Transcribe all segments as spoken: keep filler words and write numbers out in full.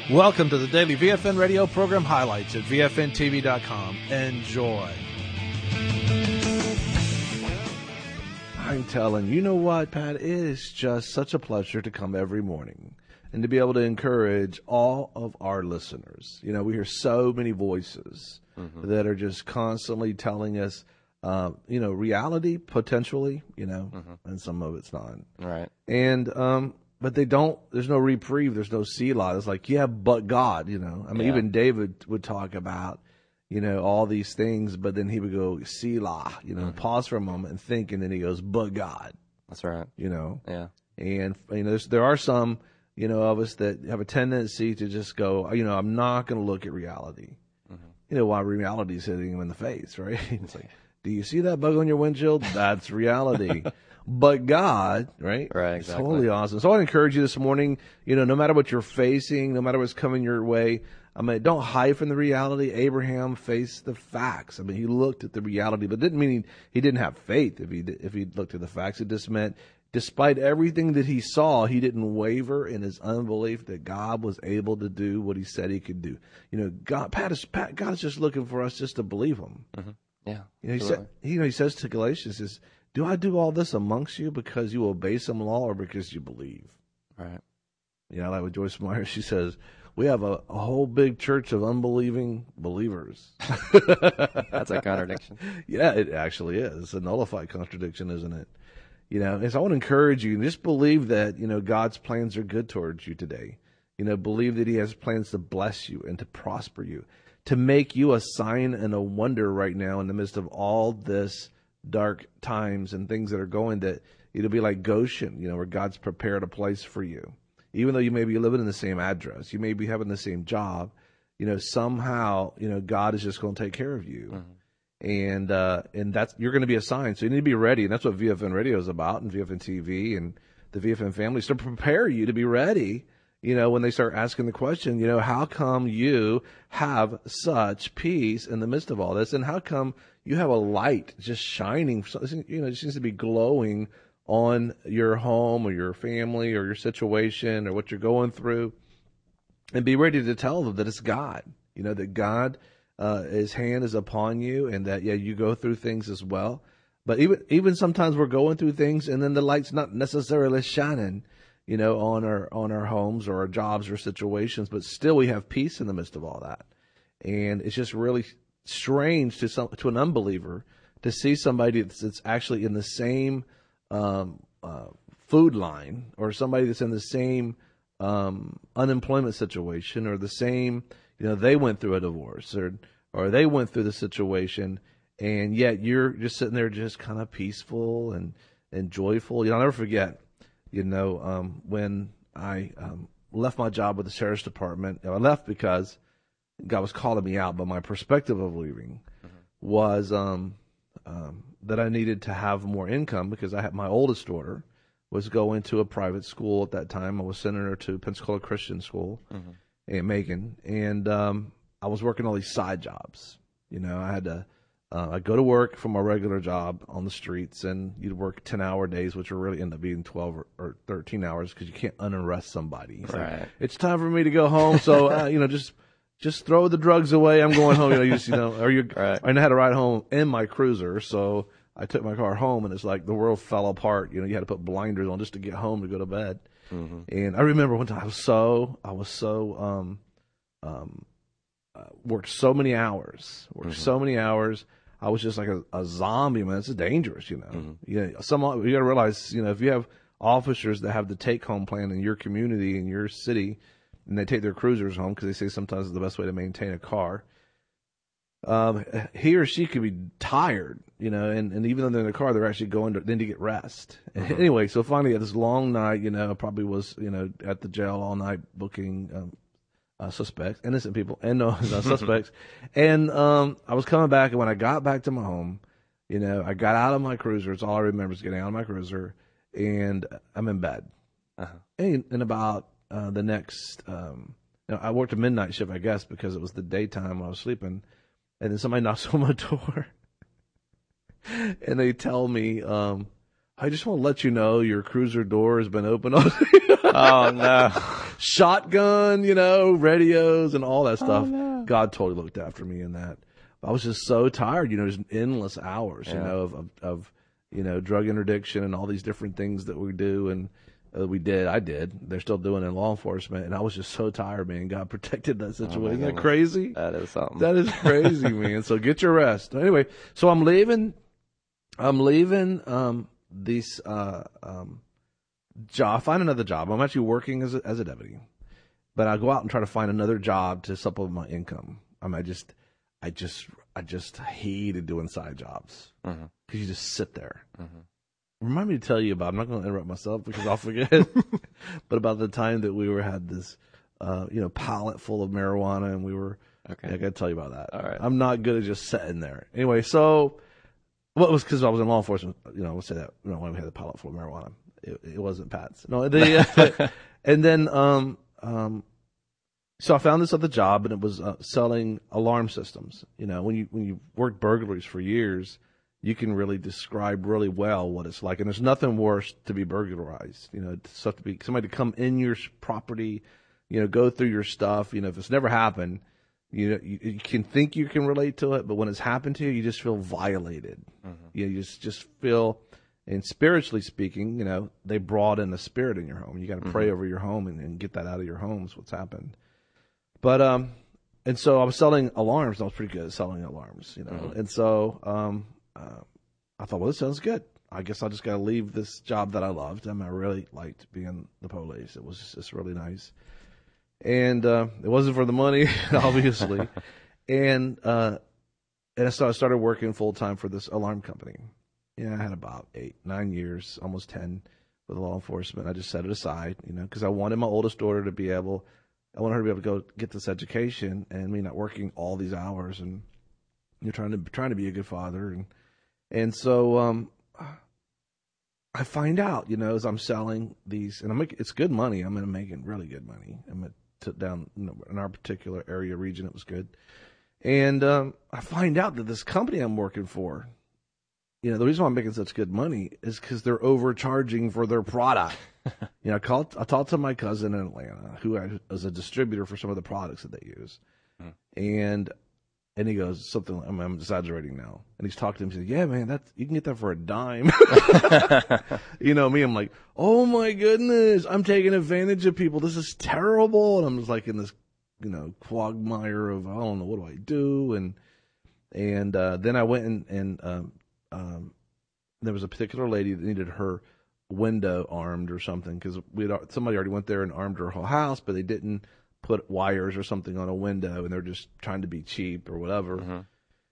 Welcome to the daily V F N radio program highlights at V F N T V dot com. Enjoy. I'm telling you, know what, Pat? It is just such a pleasure to come every morning and to be able to encourage all of our listeners. You know, we hear so many voices mm-hmm. that are just constantly telling us, uh, you know, reality potentially, you know, mm-hmm. and some of it's not. Right. And, um, but they don't, there's no reprieve, there's no Selah. It's like, yeah, but God, you know. I mean, yeah. even David would talk about, you know, all these things, but then he would go, Selah, you know, mm-hmm. pause for a moment and think, and then he goes, but God. That's right. You know. Yeah. And, you know, there are some, you know, of us that have a tendency to just go, you know, I'm not going to look at reality. Mm-hmm. You know, while reality is hitting him in the face, right? It's like, do you see that bug on your windshield? That's reality. But God, right? Right, exactly. It's totally awesome. So I encourage you this morning, you know, no matter what you're facing, no matter what's coming your way, I mean, don't hide from the reality. Abraham faced the facts. I mean, he looked at the reality, but it didn't mean he, he didn't have faith if he if he looked at the facts. It just meant, despite everything that he saw, he didn't waver in his unbelief that God was able to do what he said he could do. You know, God, Pat is, Pat, God is just looking for us just to believe him. Mm-hmm. Yeah. You know, he said, you know, he says to Galatians, he says, do I do all this amongst you because you obey some law or because you believe? Right. Yeah, I like with Joyce Meyer. She says, we have a, a whole big church of unbelieving believers. That's a contradiction. Yeah, it actually is. It's a nullified contradiction, isn't it? You know, and so I want to encourage you, just believe that, you know, God's plans are good towards you today. You know, believe that he has plans to bless you and to prosper you, to make you a sign and a wonder right now in the midst of all this dark times and things that are going, that it'll be like Goshen, you know, where God's prepared a place for you. Even though you may be living in the same address, you may be having the same job, you know, somehow, you know, God is just going to take care of you. Mm-hmm. And, uh, and that's, you're going to be a sign. So you need to be ready. And that's what V F N radio is about, and V F N T V and the V F N family is to prepare you to be ready. You know, when they start asking the question, you know, how come you have such peace in the midst of all this? And how come you have a light just shining, you know, it seems to be glowing on your home or your family or your situation or what you're going through? And be ready to tell them that it's God, you know, that God, uh, his hand is upon you, and that, yeah, you go through things as well. But even, even sometimes we're going through things and then the light's not necessarily shining, you know, on our, on our homes or our jobs or situations, but still we have peace in the midst of all that. And it's just really strange to some, to an unbeliever to see somebody that's, that's actually in the same, um, uh, food line, or somebody that's in the same, um, unemployment situation, or the same, you know, they went through a divorce, or, or they went through the situation, and yet you're just sitting there just kind of peaceful and, and joyful. You know, I'll never forget, you know, um, when I um, left my job with the sheriff's department. You know, I left because God was calling me out, but my perspective of leaving mm-hmm. was um, um, that I needed to have more income, because I had, my oldest daughter was going to a private school at that time. I was sending her to Pensacola Christian School mm-hmm. in Macon, and um, I was working all these side jobs. You know, I had to Uh, I go to work from my regular job on the streets, and you'd work ten-hour days, which will really end up being twelve or, or thirteen hours, because you can't unarrest somebody. It's right. Like, it's time for me to go home, so uh, you know, just just throw the drugs away. I'm going home. You know, you, just, you know, or you. Right. I had to ride home in my cruiser, so I took my car home, and it's like the world fell apart. You know, you had to put blinders on just to get home to go to bed. Mm-hmm. And I remember one time I was so I was so um um uh, worked so many hours, worked mm-hmm. so many hours. I was just like a, a zombie, man. It's dangerous, you know. Mm-hmm. You know, some you got to realize, you know, if you have officers that have the take-home plan in your community, in your city, and they take their cruisers home because they say sometimes it's the best way to maintain a car, um, he or she could be tired, you know, and, and even though they're in the car, they're actually going to then to get rest. Mm-hmm. Anyway, so finally, at this long night, you know, I probably was, you know, at the jail all night booking um, Uh, suspects, innocent people, and no, no suspects. And um, I was coming back, and when I got back to my home, you know, I got out of my cruiser. It's all I remember is getting out of my cruiser, and I'm in bed. Uh-huh. And, and about uh, the next, um, you know, I worked a midnight shift, I guess, because it was the daytime when I was sleeping. And then somebody knocks on my door, and they tell me, um, I just want to let you know your cruiser door has been opened. Oh, no. shotgun, you know, radios and all that stuff. Oh, no. God totally looked after me in that. I was just so tired, you know, just endless hours, Yeah. you know, of, of, of, you know, drug interdiction and all these different things that we do. And uh, we did, I did. They're still doing it in law enforcement. And I was just so tired, man. God protected that situation. Isn't that goodness. crazy? That is something. That is crazy, man. So get your rest. Anyway, so I'm leaving, I'm leaving, um, these, uh, um, job, find another job. I'm actually working as a, as a deputy, but I go out and try to find another job to supplement my income. I mean, I just, I just, I just hated doing side jobs because Mm-hmm. you just sit there. Mm-hmm. Remind me to tell you about, I'm not going to interrupt myself because I'll forget, but about the time that we were, had this, uh, you know, pallet full of marijuana and we were, Okay. I got to tell you about that. All right. I'm not good at just sitting there. Anyway, so, well, it was because I was in law enforcement, you know, we'll say that, you know, when we had the pallet full of marijuana. It, it wasn't Pat's. No, the, and then, um, um, so I found this other job, and it was uh, selling alarm systems. You know, when you when you worked burglaries for years, you can really describe really well what it's like. And there's nothing worse to be burglarized. You know, stuff to be somebody to come in your property, you know, go through your stuff. You know, if it's never happened, you know, you, you can think you can relate to it, but when it's happened to you, you just feel violated. Mm-hmm. You know, you just just feel. And spiritually speaking, you know, they brought in the spirit in your home. You got to mm-hmm. pray over your home and, and get that out of your homes. What's happened. But, um, and so I was selling alarms. I was pretty good at selling alarms, you know. Mm-hmm. And so, um, uh, I thought, well, this sounds good. I guess I just got to leave this job that I loved. I mean, I really liked being the police. It was just, just really nice. And, uh, it wasn't for the money, obviously. and, uh, and so I started working full time for this alarm company. Yeah, I had about eight, nine years, almost ten with law enforcement. I just set it aside, you know, because I wanted my oldest daughter to be able, I wanted her to be able to go get this education and me not working all these hours and you're trying to trying to be a good father and and so um, I find out, you know, as I'm selling these and I'm making, it's good money. I'm making really good money. I'm at, t- down you know, in our particular area region, it was good, and um, I find out that this company I'm working for. You know, the reason why I'm making such good money is because they're overcharging for their product. you know, I called, I talked to my cousin in Atlanta, who is a distributor for some of the products that they use. Mm. And, and he goes, something, I'm, I'm exaggerating now. And he's talking to him, he said, yeah, man, that's, you can get that for a dime. you know, me, I'm like, oh my goodness, I'm taking advantage of people. This is terrible. And I'm just like in this, you know, quagmire of, I don't know, what do I do? And, and, uh, then I went and, and, um, Um, there was a particular lady that needed her window armed or something because we somebody already went there and armed her whole house, but they didn't put wires or something on a window, and they're just trying to be cheap or whatever. Mm-hmm.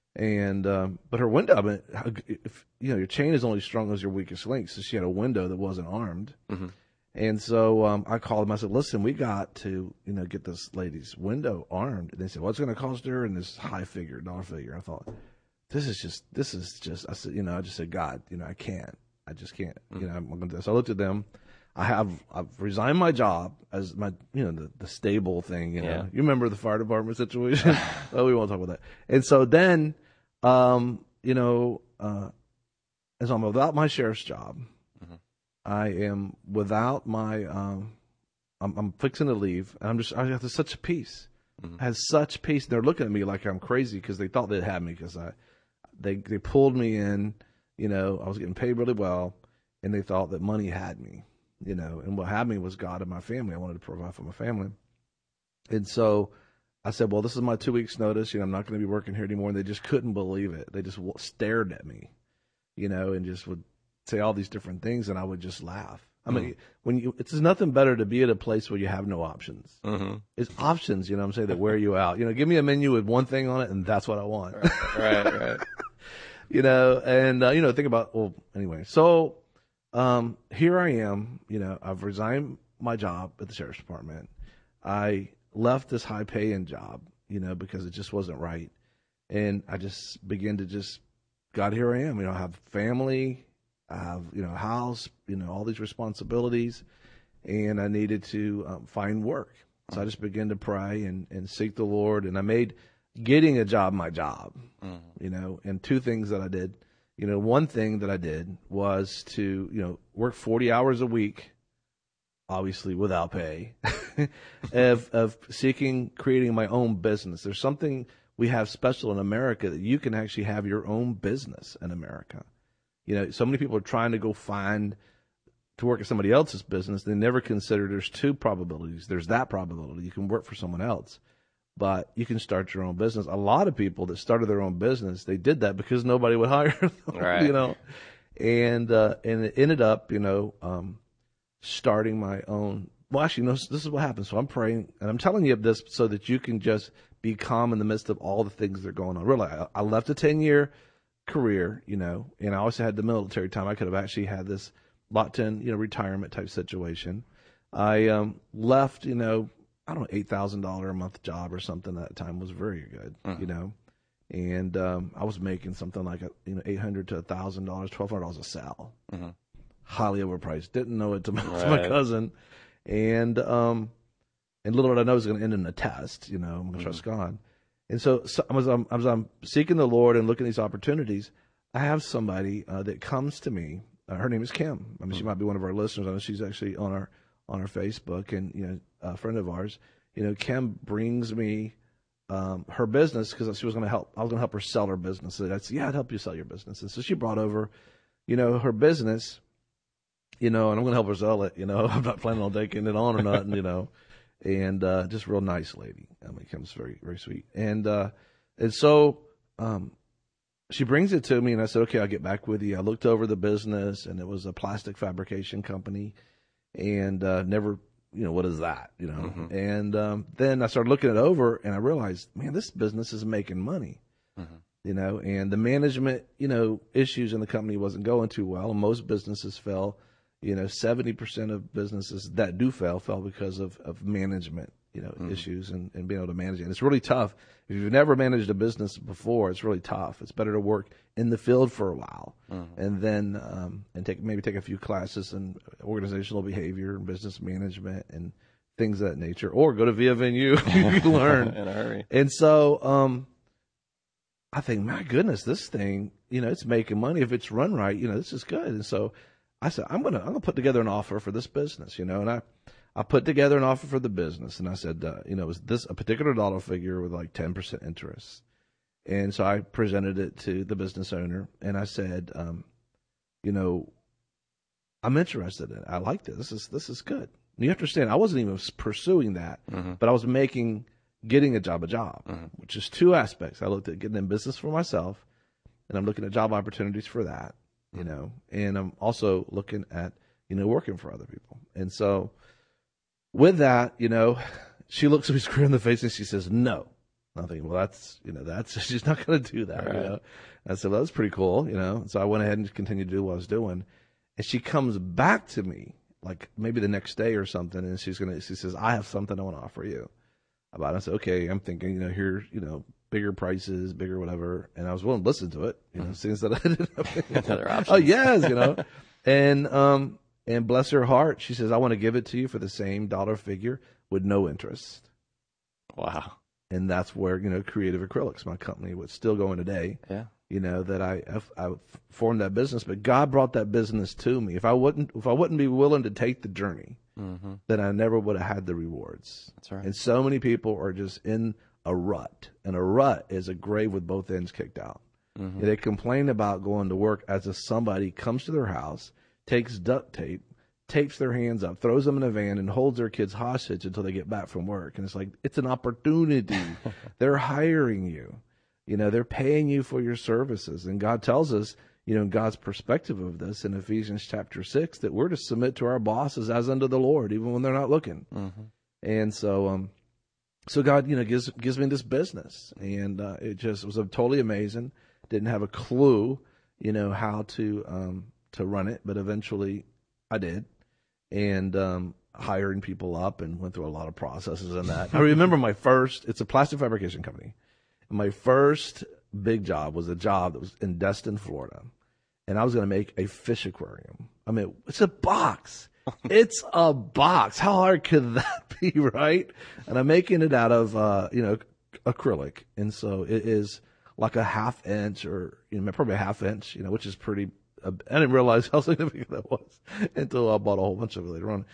And um, but her window, I mean, if, you know, your chain is only strong as your weakest link, so she had a window that wasn't armed. Mm-hmm. And so um, I called them. I said, "Listen, we got to, you know, get this lady's window armed." And they said, "What's going to cost her?" And this high figure, dollar figure. I thought. This is just, this is just, I said, you know, I just said, God, you know, I can't, I just can't, mm-hmm. you know, I'm going to, so I looked at them. I have, I've resigned my job as my, you know, the, the stable thing, you know, yeah. You remember the fire department situation? Oh, we won't talk about that. And so then, um, you know, uh, as I'm without my sheriff's job, mm-hmm. I am without my, um, I'm, I'm fixing to leave and I'm just, I have such a peace. Mm-hmm. I had such peace. They're looking at me like I'm crazy because they thought they'd have me because I, They they pulled me in, you know, I was getting paid really well, and they thought that money had me, you know, and what had me was God and my family. I wanted to provide for my family. And so I said, well, this is my two weeks notice, you know, I'm not going to be working here anymore. And they just couldn't believe it. They just stared at me, you know, and just would say all these different things, and I would just laugh. I mean, mm-hmm. when you, it's nothing better to be at a place where you have no options. Mm-hmm. It's options, you know what I'm saying, that wear you out. You know, give me a menu with one thing on it, and that's what I want. Right, right. right. You know, and, uh, you know, think about, well, anyway. So um, here I am, you know, I've resigned my job at the Sheriff's Department. I left this high-paying job, you know, because it just wasn't right. And I just began to just, God, here I am. You know, I have family. I have, you know, a house, you know, all these responsibilities, and I needed to um, find work. So I just began to pray and, and seek the Lord, and I made getting a job my job, mm-hmm. you know, and two things that I did. You know, one thing that I did was to, you know, work forty hours a week obviously without pay, of of seeking creating my own business. There's something we have special in America that you can actually have your own business in America. You know, so many people are trying to go find to work at somebody else's business. They never consider there's two probabilities. There's that probability you can work for someone else, but you can start your own business. A lot of people that started their own business, they did that because nobody would hire them. Right. You know, and uh, and it ended up, you know, um, starting my own. Well, actually, no, this is what happened. So I'm praying, and I'm telling you this so that you can just be calm in the midst of all the things that are going on. Really, I, I left a ten-year career, you know, and I also had the military time. I could have actually had this locked-in, you know, retirement type situation. I um, left, you know, I don't know, eight thousand dollars a month job or something at that time was very good, uh-huh. you know. And um, I was making something like, a, you know, eight hundred dollars to one thousand dollars, twelve hundred dollars a sale. Uh-huh. Highly overpriced. Didn't know it to my, right. to my cousin. And um, and little did I know it was going to end in a test, you know, I'm going to mm-hmm. trust God. And so, so as, I'm, as I'm seeking the Lord and looking at these opportunities, I have somebody uh, that comes to me. Uh, her name is Kim. I mean, mm-hmm. she might be one of our listeners. I know she's actually on our on our Facebook, and you know, a friend of ours. You know, Kim brings me um, her business because she was going to help. I was going to help her sell her business. So I said, yeah, I'd help you sell your business. And so she brought over, you know, her business. You know, and I'm going to help her sell it. You know, I'm not planning on taking it on or nothing. You know. And uh, just a real nice lady. I mean, Kim's very, very sweet. And uh, and so um, she brings it to me, and I said, okay, I'll get back with you. I looked over the business, and it was a plastic fabrication company, and uh, never, you know, what is that, you know? Mm-hmm. And um, then I started looking it over, and I realized, man, this business is making money, mm-hmm. you know, and the management, you know, issues in the company wasn't going too well, and most businesses fell. You know, seventy percent of businesses that do fail fell because of, of management, you know, mm-hmm. issues and, and being able to manage it. And it's really tough. If you've never managed a business before, it's really tough. It's better to work in the field for a while mm-hmm. and then um, and take maybe take a few classes in organizational behavior and business management and things of that nature, or go to Via Venue. You can learn in a hurry. And so um, I think, my goodness, this thing, you know, it's making money. If it's run right, you know, this is good. And so I said, I'm gonna I'm gonna put together an offer for this business, you know, and I, I put together an offer for the business, and I said, uh, you know, it was this a particular dollar figure with like ten percent interest, and so I presented it to the business owner, and I said, um, you know, I'm interested in it. I like this. This is this is good. And you have to understand, I wasn't even pursuing that, mm-hmm. but I was making getting a job a job, mm-hmm. which is two aspects. I looked at getting in business for myself, and I'm looking at job opportunities for that. You know, and I'm also looking at, you know, working for other people. And so with that, you know, she looks at me square in the face and she says, no. And I'm thinking, well, that's, you know, that's, she's not going to do that. Right. You know, and I said, well, that's pretty cool. You know, and so I went ahead and continued to do what I was doing. And she comes back to me like maybe the next day or something. And she's going to, she says, I have something I want to offer you about it. I said, okay, I'm thinking, you know, here, you know, bigger prices, bigger whatever, and I was willing to listen to it, you know, mm-hmm. since that I didn't have other options. Oh yes, you know, and um and bless her heart, she says, I want to give it to you for the same dollar figure with no interest. Wow. And that's where, you know, Creative Acrylics, my company, was still going today. Yeah. You know, that I I formed that business, but God brought that business to me. If I wouldn't if I wouldn't be willing to take the journey, mm-hmm. then I never would have had the rewards. That's right. And so many people are just in a rut, and a rut is a grave with both ends kicked out. Mm-hmm. They complain about going to work as if somebody comes to their house, takes duct tape, tapes their hands up, throws them in a van, and holds their kids hostage until they get back from work. And it's like, it's an opportunity. They're hiring you. You know, they're paying you for your services. And God tells us, you know, in God's perspective of this in Ephesians chapter six, that we're to submit to our bosses as unto the Lord, even when they're not looking. Mm-hmm. And so, um, So God, you know, gives gives me this business, and uh, it just was totally amazing. Didn't have a clue, you know, how to um, to run it, but eventually I did, and um, hiring people up and went through a lot of processes in that. I remember my first. It's a plastic fabrication company. My first big job was a job that was in Destin, Florida, and I was going to make a fish aquarium. I mean, it's a box. It's a box. How hard could that be, right? And I'm making it out of, uh, you know, acrylic. And so it is like a half inch or, you know, probably a half inch, you know, which is pretty, uh, I didn't realize how significant that was until I bought a whole bunch of it later on.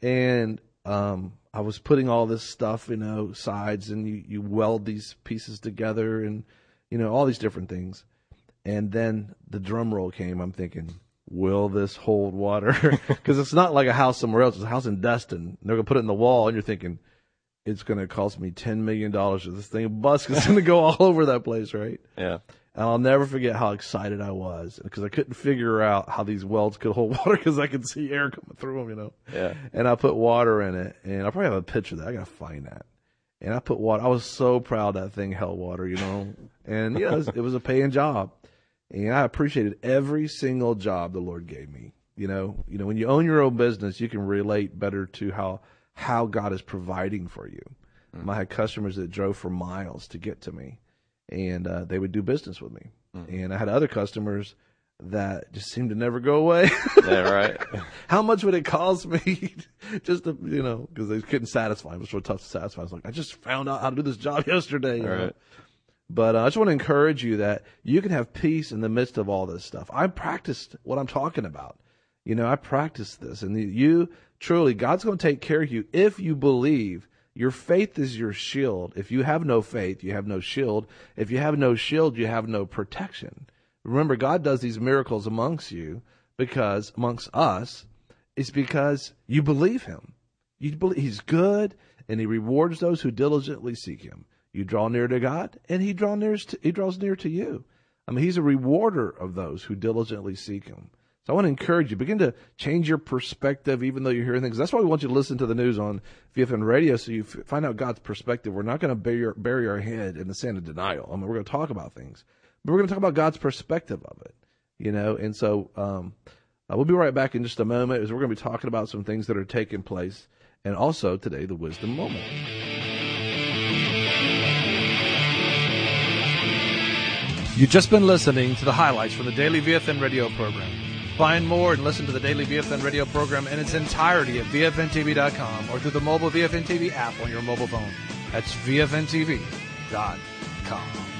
And um, I was putting all this stuff, you know, sides, and you, you weld these pieces together and, you know, all these different things. And then the drum roll came. I'm thinking, will this hold water? Because it's not like a house somewhere else. It's a house in Destin. They're going to put it in the wall, and you're thinking, it's going to cost me ten million dollars for this thing. Bust, it's going to go all over that place, right? Yeah. And I'll never forget how excited I was because I couldn't figure out how these welds could hold water because I could see air coming through them, you know. Yeah. And I put water in it, and I probably have a picture of that. I got to find that. And I put water. I was so proud that thing held water, you know. And, you know, it was, it was a paying job. And I appreciated every single job the Lord gave me. You know, you know, when you own your own business, you can relate better to how how God is providing for you. Mm. I had customers that drove for miles to get to me, and uh, they would do business with me. Mm. And I had other customers that just seemed to never go away. Yeah, right. How much would it cost me just to, you know, because they couldn't satisfy. It was so tough to satisfy. I was like, I just found out how to do this job yesterday. You all know? Right. But uh, I just want to encourage you that you can have peace in the midst of all this stuff. I practiced what I'm talking about. You know, I practiced this. And you, truly, God's going to take care of you if you believe. Your faith is your shield. If you have no faith, you have no shield. If you have no shield, you have no protection. Remember, God does these miracles amongst you because, amongst us, it's because you believe him. You believe he's good, and he rewards those who diligently seek him. You draw near to God, and he draw near to, he draws near to you. I mean, he's a rewarder of those who diligently seek him. So I want to encourage you, begin to change your perspective, even though you're hearing things. That's why we want you to listen to the news on V F N Radio, so you f- find out God's perspective. We're not going to bury, bury our head in the sand of denial. I mean, we're going to talk about things, but we're going to talk about God's perspective of it, you know. And so um, uh, we'll be right back in just a moment, as we're going to be talking about some things that are taking place, and also today, the wisdom moment. You've just been listening to the highlights from the Daily V F N Radio program. Find more and listen to the Daily V F N Radio program in its entirety at V F N T V dot com or through the mobile V F N T V app on your mobile phone. That's V F N T V dot com.